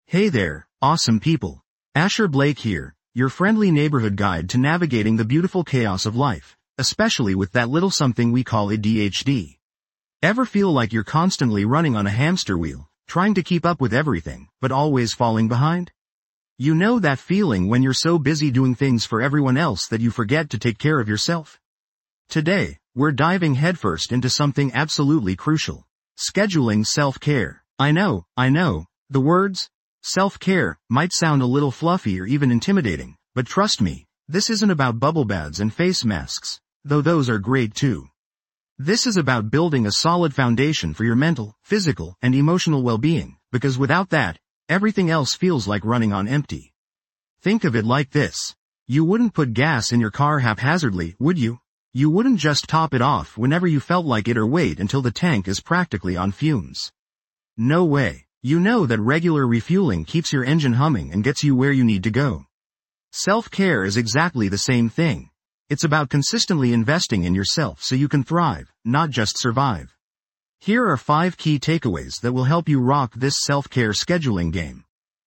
Hey there, awesome people. Asher Blake here, your friendly neighborhood guide to navigating the beautiful chaos of life, especially with that little something we call ADHD. Ever feel like you're constantly running on a hamster wheel, trying to keep up with everything, but always falling behind? You know that feeling when you're so busy doing things for everyone else that you forget to take care of yourself? Today, we're diving headfirst into something absolutely crucial. Scheduling self-care. I know, the words self-care might sound a little fluffy or even intimidating, but trust me, this isn't about bubble baths and face masks, though those are great too. This is about building a solid foundation for your mental, physical, and emotional well-being, because without that, everything else feels like running on empty. Think of it like this. You wouldn't put gas in your car haphazardly, would you? You wouldn't just top it off whenever you felt like it or wait until the tank is practically on fumes. No way. You know that regular refueling keeps your engine humming and gets you where you need to go. Self-care is exactly the same thing. It's about consistently investing in yourself so you can thrive, not just survive. Here are 5 key takeaways that will help you rock this self-care scheduling game.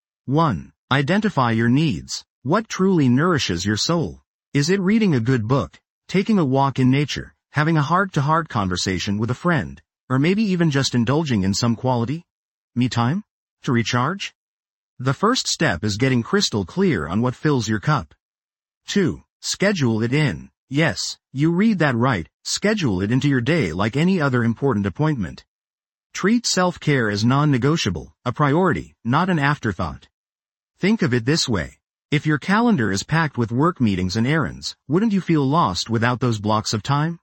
1. Identify your needs. What truly nourishes your soul? Is it reading a good book, taking a walk in nature, having a heart-to-heart conversation with a friend, or maybe even just indulging in some quality me time to recharge? The first step is getting crystal clear on what fills your cup. 2. Schedule it in. Yes, you read that right, schedule it into your day like any other important appointment. Treat self-care as non-negotiable, a priority, not an afterthought. Think of it this way. If your calendar is packed with work meetings and errands, wouldn't you feel lost without those blocks of time?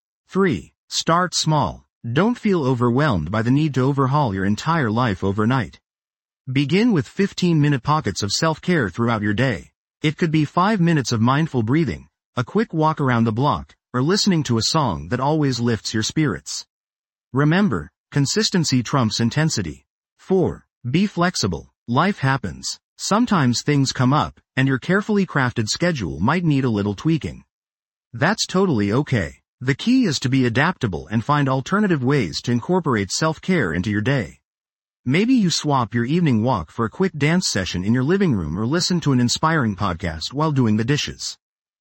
3. Start small. Don't feel overwhelmed by the need to overhaul your entire life overnight. Begin with 15-minute pockets of self-care throughout your day. It could be 5 minutes of mindful breathing, a quick walk around the block, or listening to a song that always lifts your spirits. Remember, consistency trumps intensity. 4. Be flexible. Life happens. Sometimes things come up, and your carefully crafted schedule might need a little tweaking. That's totally okay. The key is to be adaptable and find alternative ways to incorporate self-care into your day. Maybe you swap your evening walk for a quick dance session in your living room or listen to an inspiring podcast while doing the dishes.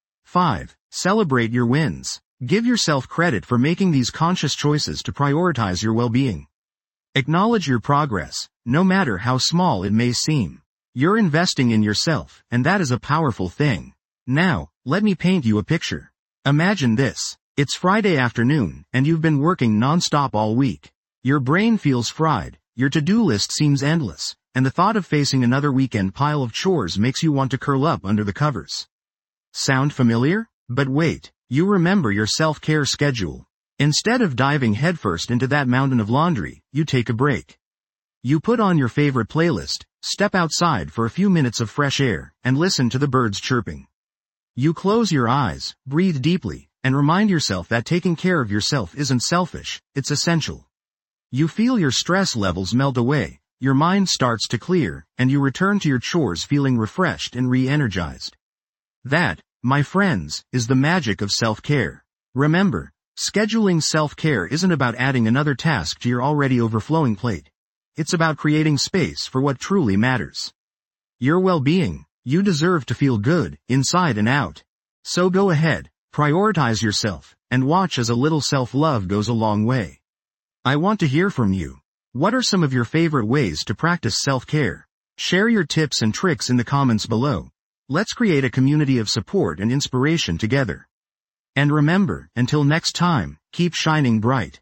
5. Celebrate your wins. Give yourself credit for making these conscious choices to prioritize your well-being. Acknowledge your progress, no matter how small it may seem. You're investing in yourself, and that is a powerful thing. Now, let me paint you a picture. Imagine this. It's Friday afternoon, and you've been working non-stop all week. Your brain feels fried, your to-do list seems endless, and the thought of facing another weekend pile of chores makes you want to curl up under the covers. Sound familiar? But wait, you remember your self-care schedule. Instead of diving headfirst into that mountain of laundry, you take a break. You put on your favorite playlist, step outside for a few minutes of fresh air, and listen to the birds chirping. You close your eyes, breathe deeply, and remind yourself that taking care of yourself isn't selfish, it's essential. You feel your stress levels melt away, your mind starts to clear, and you return to your chores feeling refreshed and re-energized. That, my friends, is the magic of self-care. Remember, scheduling self-care isn't about adding another task to your already overflowing plate. It's about creating space for what truly matters. Your well-being. You deserve to feel good, inside and out. So go ahead. Prioritize yourself, and watch as a little self-love goes a long way. I want to hear from you. What are some of your favorite ways to practice self-care? Share your tips and tricks in the comments below. Let's create a community of support and inspiration together. And remember, until next time, keep shining bright.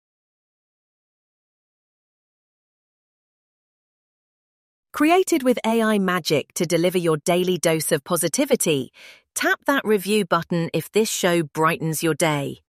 Created with AI magic to deliver your daily dose of positivity, tap that review button if this show brightens your day.